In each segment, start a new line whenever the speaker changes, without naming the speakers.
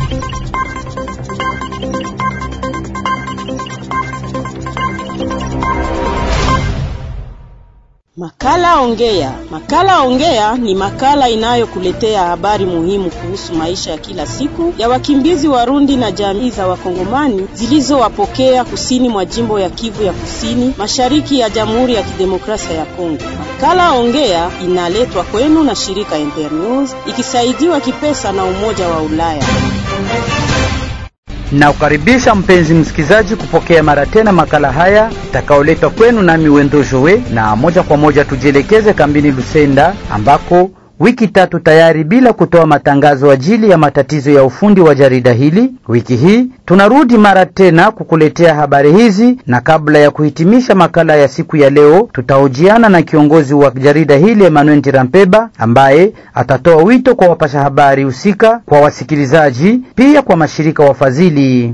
Makala Ongea. Makala Ongea ni makala inayokuletea habari muhimu kuhusu maisha ya kila siku ya wakimbizi Warundi na jamii za Wakongomani zilizowapokea kusini mwa jimbo ya Kivu ya Kusini, mashariki ya Jamhuri ya Kidemokrasia ya Kongo. Makala Ongea inaletwa kwenu na shirika Internews ikisaidiwa kipesa na Umoja wa Ulaya.
Na ukaribisha mpenzi msikizaji kupokea mara tena makala haya itakaoletwa kwenu nami Wendo Joe, na moja kwa moja tujielekeze kambini Lusenda ambako wiki 3 tayari bila kutoa matangazo ajili ya matatizo ya ufundi wa jarida hili. Wiki hii tunarudi mara tena kukuletea habari hizi, na kabla ya kuhitimisha makala ya siku ya leo tutahojiana na kiongozi wa jarida hili Emmanuel Ntirampeba ambaye atatoa wito kwa wapasha habari husika, kwa wasikilizaji, pia kwa mashirika wafadhili.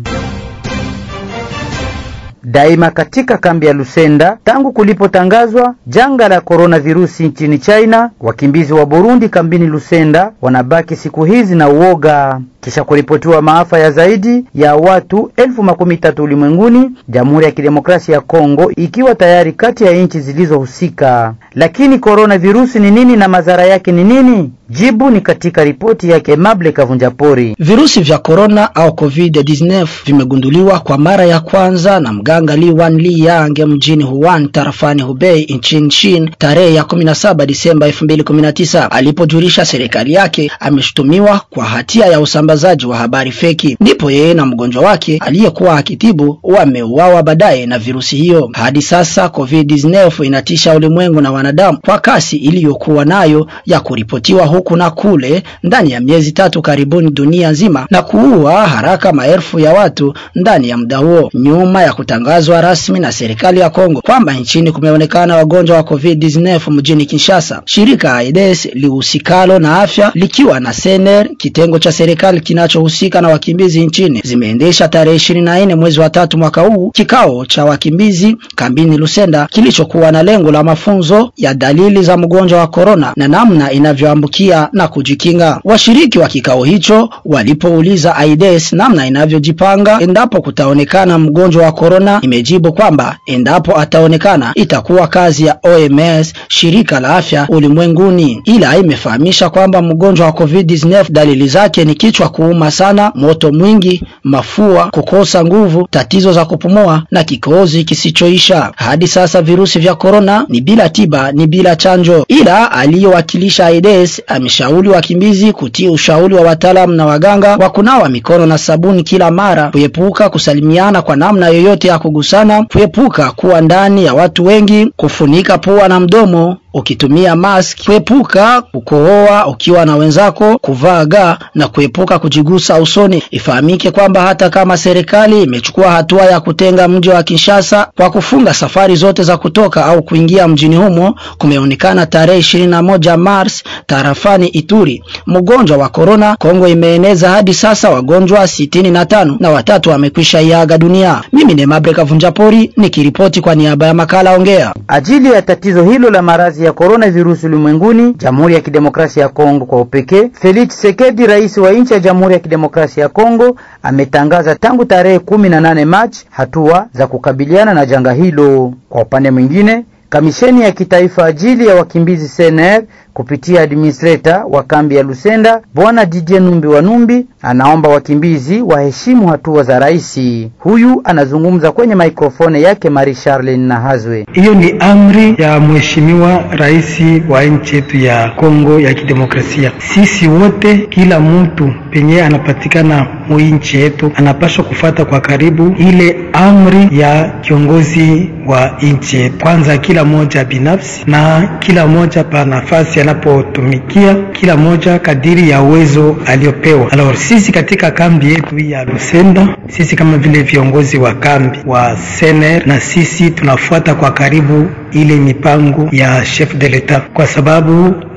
Daima katika kambi ya Lusenda, tangu kulipotangazwa janga la coronavirusi nchini China, wakimbizi wa Burundi kambini Lusenda wanabaki siku hizi na uoga. Kisha kuripotiwa maafa ya zaidi ya watu 13,000 ulimwenguni, Jamhuri ya Kidemokrasia ya Kongo ikiwa tayari kati ya nchi zilizohusika. Lakini coronavirusi ni nini na madhara yake ni nini? Jibu ni katika ripoti yake Mable Kavunjapori.
Virusi vya corona au COVID-19 vimegunduliwa kwa mara ya kwanza na mganga Li Wanliang mjini Wuhan tarafani Hubei nchini China tarehe ya 17 Disemba 2019. Alipojulisha serikali yake ameshutumiwa kwa hatia ya usambazaji wa habari feki. Ndipo yeye na mgonjwa wake aliyekuwa akitibu wameuawa baadaye na virusi hiyo. Hadi sasa COVID-19 inatisha ulimwengu na wanadamu kwa kasi iliyokuwa nayo ya kuripotiwa huku na kule ndani ya miezi 3 karibuni dunia nzima, na kuua haraka maelfu ya watu ndani ya muda huo. Nyuma ya kutangazwa rasmi na serikali ya Kongo kwamba nchini kumeonekana wagonjwa wa COVID-19 mjini Kinshasa, shirika AIDS lihusikalo na afya likiwa na SNR, kitengo cha serikali kinachohusika na wakimbizi nchini, zimeendesha tarehe 24 mwezi wa 3 mwaka huu kikao cha wakimbizi kambini Lusenda kilichokuwa na lengo la mafunzo ya dalili za mgonjwa wa corona na namna inavyoambukia na kujikinga. Washiriki wa kikao hicho walipouliza AIDS namna inavyojipanga endapo kutaonekana mgonjwa wa corona, imejibu kwamba endapo ataonekana itakuwa kazi ya OMS, shirika la afya ulimwenguni. Ila imefahamisha kwamba mgonjwa wa COVID-19 dalili zake ni kichwa kuuma sana, moto mwingi, mafua, kukosa nguvu, tatizo za kupumua na kikohozi kisichoisha. Hadi sasa virusi vya corona ni bila tiba, ni bila chanjo. Ila aliyewakilisha AIDS ameshauri wakimbizi kutii ushauri wa wataalamu na waganga wa kunawa mikono na sabuni kila mara, kuepuka kusalimiana kwa namna yoyote ya kugusana, kuepuka kuwa ndani ya watu wengi, kufunika pua na mdomo ukitumia mask, kuepuka kukohoa ukiwa na wenzako, kuvaa gaa na kuepuka kujigusa usoni. Ifahamike kwamba hata kama serikali imechukua hatua ya kutenga mji wa Kinshasa kwa kufunga safari zote za kutoka au kuingia mjini humo, kumeonekana tarehe 21 Mars tarafani Ituri mgonjwa wa corona. Kongo imeeneza hadi sasa wagonjwa 65 na 3 wamekwisha iaga dunia. Mimi ni Mable Kavunjapori nikiripoti kwa niaba ya makala Ongea.
Ajili ya tatizo hilo la maradhi ya coronavirus ulimwenguni, Jamhuri ya Kidemokrasia ya Kongo kwa upekee, Felix Tshisekedi, rais wa nchi ya Jamhuri ya Kidemokrasia ya Kongo, ametangaza tangu tarehe 18 Machi hatua za kukabiliana na janga hilo. Kwa upande mwingine, Kamisheni ya Kitaifa ajili ya wakimbizi SNR kupitia administrator wa kambi ya Lusenda Bwana Didier Numbi wa Numbi anaomba wakimbizi waheshimu hatua za raisi. Huyu anazungumza kwenye mikrofone yake Marie Charlene Nahazwe.
Hiyo ni amri ya mheshimiwa raisi wa nchi yetu ya Kongo ya Kidemokrasia. Sisi wote, kila mtu penye anapatikana nchi yetu anapaswa kufuata kwa karibu ile amri ya kiongozi wa nchi yetu. Kwanza kila moja binafsi na kila moja pa nafasi anapotumikia, kila moja kadiri ya uwezo aliopewa. Alors sisi katika kambi yetu ya Lusenda, sisi kama vile viongozi wa kambi wa SNR, na sisi tunafuata kwa karibu ile mipango ya chef de l'etat, kwa sababu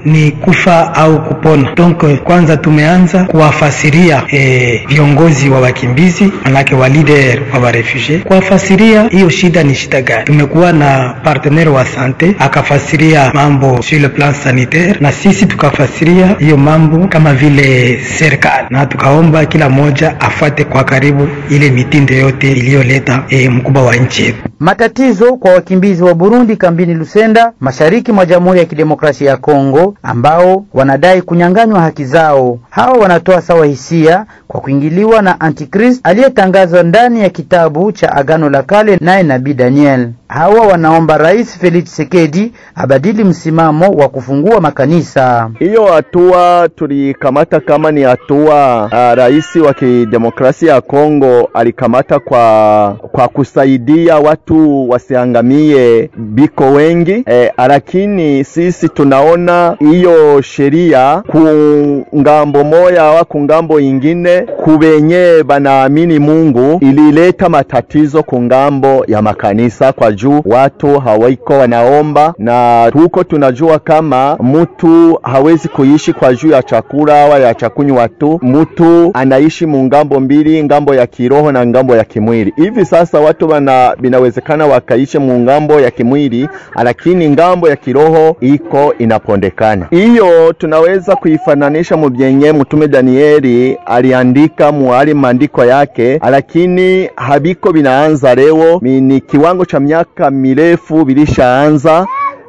ni kufa au kupona. Donc kwanza tumeanza kuwafasiria viongozi wa wakimbizi, manake wa leader wa refugee, kuwafasiria hiyo shida ni shida gani. Tumekuwa na partenaire wa sante akafasiria mambo sur le plan sanitaire, na sisi tukafasiria hiyo mambo kama vile serikali, na tukaomba kila mmoja afate kwa karibu ile mitindo yote iliyoleta mkubwa wa nchi.
Matatizo kwa wakimbizi wa Burundi kambini Lusenda, mashariki mwa Jamhuri ya Kidemokrasia ya Kongo, ambao wanadai kunyang'anywa haki zao. Hao wanatoa sawa hisia kwa kuingiliwa na Antichrist aliyetangazwa ndani ya kitabu cha Agano la Kale naye Nabii Daniel. Hawa wanaomba Rais Felix Tshisekedi abadili msimamo wa kufungua makanisa.
Hiyo hatua tulikamata kama ni hatua rais wa Kidemokrasia ya Kongo alikamata kwa kusaidia watu wasiangamie biko wengi, lakini sisi tunaona hiyo sheria kungambo moya au kungambo ingine kubenye banaamini Mungu ilileta matatizo kungambo ya makanisa, kwa juu watu hawaiko wanaomba, na tuko tunajua kama mtu hawezi kuishi kwa juu ya chakula au ya chakunywa tu. Mtu anaishi mungambo mbili, ngambo ya kiroho na ngambo ya kimwili. Hivi sasa watu binawezekana wakaishi mungambo ya kimwili, lakini ngambo ya kiroho iko inapondekana. Hiyo tunaweza kuifananisha mubyenye Mtume Danieli aliandika muali maandiko yake, lakini habiko binaanza leo, ni kiwango cha miaka mirefu bilishaanza.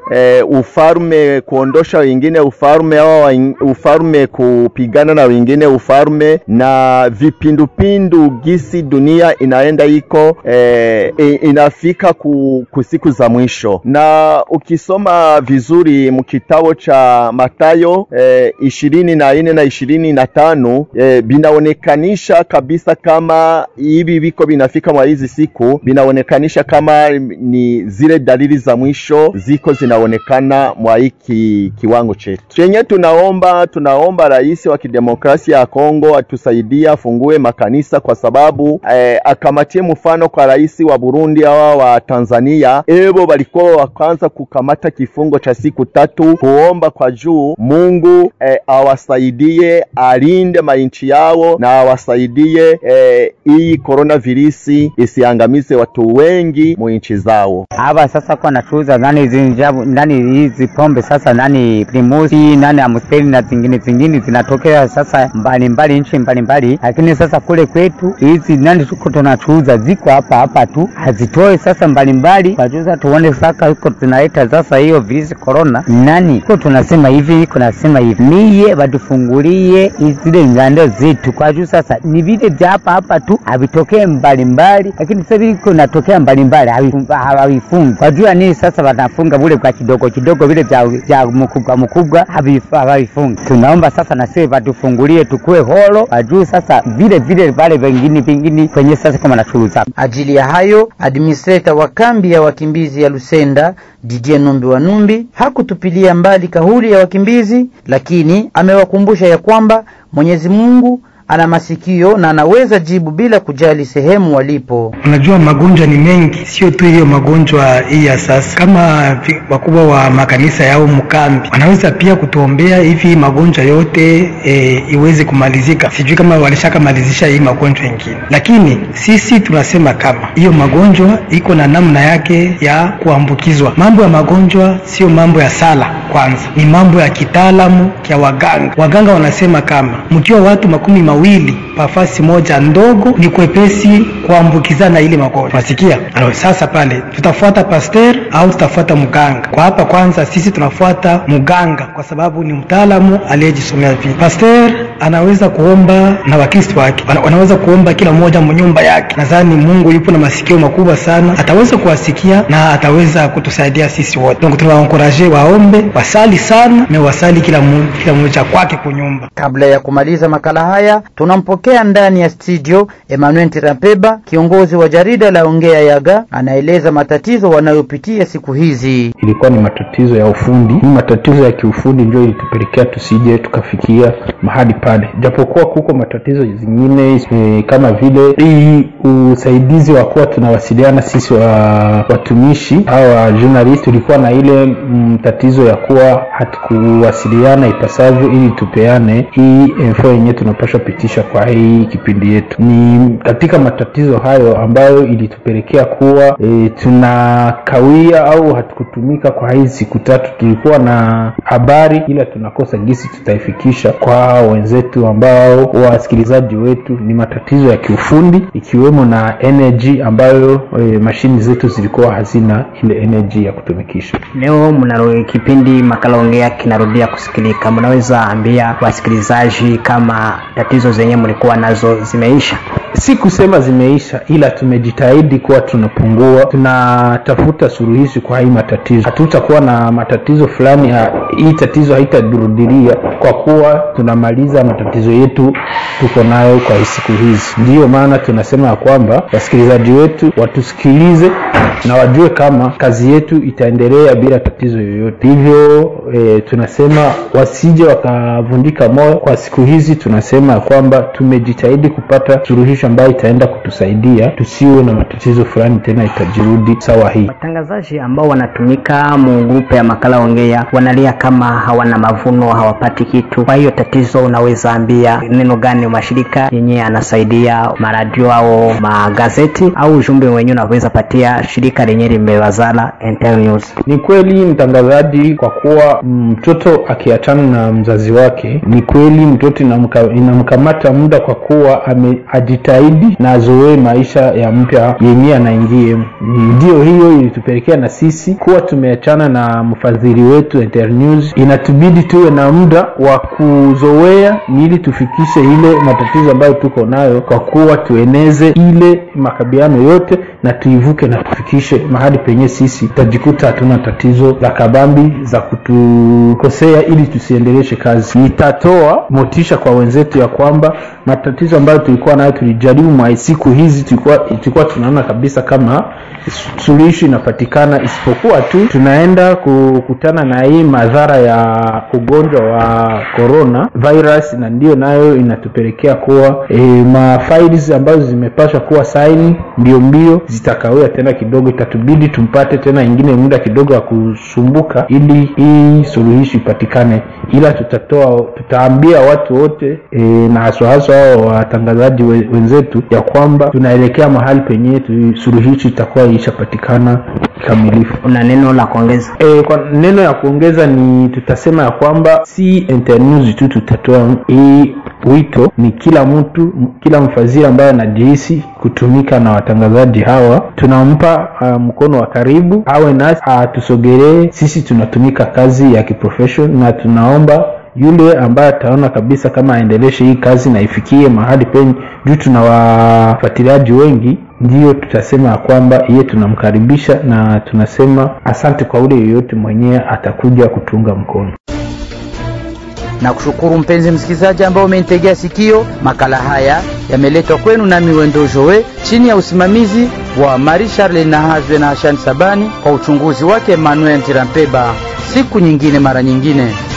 Ufarume kuondosha wengine ufarume, au ufarume kupigana na wengine ufarume, na vipindupindu gisi dunia inaenda iko inafika kusiku za mwisho. Na ukisoma vizuri mkitabo cha Mathayo 24 na 25 binaonekanisha kabisa kama hivi viko binafika mwa hizi siku, binaonekanisha kama ni zile dalili za mwisho ziko zinaonekana mwa hiki kiwango chetu. Chenye tunaomba Rais wa Kidemokrasia ya Kongo atusaidia afungue makanisa, kwa sababu akamatie mfano kwa rais wa Burundi au wa Tanzania. Ebo balikuwa wakaanza kukamata kifungo cha siku 3 kuomba kwa juu Mungu awasaidie, alinde mainchi yao, na awasaidie hii coronavirus isiangamize watu wengi mu nchi zao.
Aba sasa kwa nachuza nani hizi pombe sasa, nani primusi, nani amusteri na zingine zinatokea sasa mbali nchi mbali, lakini sasa kule kwetu hizi nani tuko tunachuza ziko hapa tu, hazitoe sasa mbali kwa juza tuone saka huko tunaita sasa hiyo virusi corona nani tuko tunasema hivi niye batufungulie zile ngando zetu, kwa juza sasa ni vile vya hapa tu havitokee mbali, lakini sasa viko natokea mbali havifungi. Kwa jua nini sasa wanafunga bure kwa kidogo vile vya mkubwa havifungi. Tunaomba sasa na sisi watufungulie tukue holo, ajue sasa vile wale vingine kwenye sasa kama nachuruza.
Ajili ya hayo, administrator wa kambi ya wakimbizi ya Lusenda Didier Numbi wa Numbi hakutupilia mbali kauli ya wakimbizi, lakini amewakumbusha ya kwamba Mwenyezi Mungu ana masikio na anaweza jibu bila kujali sehemu walipo.
Unajua magonjwa ni mengi, sio tu hiyo magonjwa hii ya sasa. Kama wakubwa wa makanisa yao mkambi wanaweza pia kutuombea hivi magonjwa yote iweze kumalizika. Sijui kama walishakamalizisha hii magonjwa mengine, lakini sisi tunasema kama hiyo magonjwa iko na namna yake ya kuambukizwa. Mambo ya magonjwa sio mambo ya sala, kwanza ni mambo ya kitaalamu ya waganga. Waganga wanasema kama mkiwa watu 10 pafasi moja ndogo ni kwepesi kuambukizana ile magonjwa. Unasikia? Sasa pale tutafuata pasteur au tutafuata mganga? Kwa hapa kwanza sisi tunafuata mganga, kwa sababu ni mtaalamu aliyejisomea vile. Pasteur anaweza kuomba na Wakristo wake wanaweza kuomba kila mmoja mnyumba yake. Nadhani Mungu yupo na masikio makubwa sana, ataweza kuwasikia na ataweza kutusaidia sisi wote. Donc tunawaencourager waombe, wasali sana, na wasali kila mmoja kwake kunyumba.
Kabla ya kumaliza makala haya, tunampokea ndani ya studio Emmanuel Tirapeba, kiongozi wa jarida la Ongea Yaga. Anaeleza matatizo wanayopitia siku hizi.
Ilikuwa ni matatizo ya ufundi. Ni matatizo ya kiufundi ndio ilitupelekea tusije tukafikia mahali
pale, japokuwa kuko matatizo zingine kama vile hii usaidizi wa kuwa tunawasiliana sisi watumishi hawa journalist. Tulikuwa na ile tatizo ya kuwa hatukuwasiliana ipasavyo ili tupeane hii info yenye tunapaswa pitisha kwa hii kipindi yetu. Ni katika matatizo hayo ambayo ilitupelekea kuwa tunakawia au hatukutumika kwa hii siku 3. Tulikuwa na habari ila tunakosa gisi tutaifikisha kwa wenzetu ambao wasikilizaji wetu. Ni matatizo ya kiufundi ikiwemo na energy ambayo mashini zetu zilikuwa hazina ile energy ya kutumikisha.
Leo mnalo kipindi Makala Ongea kinarudia kusikilika. Mnaweza ambia wasikilizaji kama tatizo zenye mlikuwa nazo zimeisha?
Si kusema zimeisha, ila tumejitahidi kuwa tunapungua, tunatafuta suluhisho kwa hii matatizo. Hatutakuwa na matatizo fulani, hii tatizo haitadurudilia kwa kuwa tunamaliza matatizo yetu tuko nayo kwa siku hizi. Ndiyo maana tunasema kwamba wasikilizaji wetu watusikilize na wajue kama kazi yetu itaendelea bila tatizo yoyote. Hivyo tunasema wasije wakavundika moyo kwa siku hizi. Tunasema kwamba tumejitahidi kupata suluhisho ambayo itaenda kutusaidia tusiwe na matatizo fulani tena itajirudi sawa hii.
Watangazaji ambao wanatumika grupu ya Makala Ongea wanalia kama hawana mavuno, hawapati kitu. Kwa hiyo tatizo unaweza ambia neno gani mashirika yenye anasaidia maradio au magazeti au ujumbe wenyewe unaweza patia shirika lenye limewazala Internews? Ni kweli mtangazaji, kwa kuwa mtoto akiachana na mzazi wake, ni kweli mtoto inamkamata muda kwa kuwa ajitahidi na azoe maisha ya mpya yenye anaingia. Ndio hiyo ilitupelekea na sisi kuwa tumeachana na mfadhili wetu Internews. Inatubidi tuwe na muda wa kuzoea ili tufikishe ile matatizo ambayo tuko nayo, kwa kuwa tueneze ile makabiano yote na tuivuke na tufikishe mahali penye sisi tajikuta hatuna tatizo la kabambi za kutukosea ili tusiendeleshe kazi. Nitatoa motisha kwa wenzetu ya kwamba matatizo ambayo tulikuwa nayo tulijaribu mwa siku hizi tulikuwa tunaona kabisa kama suluhisho inapatikana, isipokuwa tu tunaenda kukutana na hii madhara ya ugonjwa wa corona virus, na ndio nayo inatupelekea kuwa mafiles ambazo zimepaswa kuwa sign mbio zitakawia tena kidogo. Itatubidi tumpate tena ingine muda kidogo wa kusumbuka ili hii suluhisho ipatikane, ila tutaambia watu wote na haswa watangazaji wenzetu ya kwamba tunaelekea mahali penye suluhisho itakuwa ishapatikana kamilifu. Una neno la kuongeza? Kwa neno ya kuongeza ni tutasema ya kwamba si Internews tu tutatoa hii wito, ni kila mtu, kila mfadhili ambaye anajihisi kutumika na watangazaji hawa, tunampa mkono wa karibu, awe nasi atusogelee. Sisi tunatumika kazi ya kiprofessional na tunaomba yule ambaye ataona kabisa kama aendeleshe hii kazi na ifikie mahali penye juu tuna wafuatiliaji wengi, ndio tutasema kwamba yeye tunamkaribisha na tunasema asante kwa ule yoyote mwenyewe atakuja kutunga mkono.
Na kushukuru mpenzi msikilizaji ambao umenitegea sikio. Makala haya yameletwa kwenu nami Wendo Joe chini ya usimamizi wa Marie Charles Nahazwe na Hashan Sabani, kwa uchunguzi wake Emmanuel Tirampeba. Siku nyingine mara nyingine.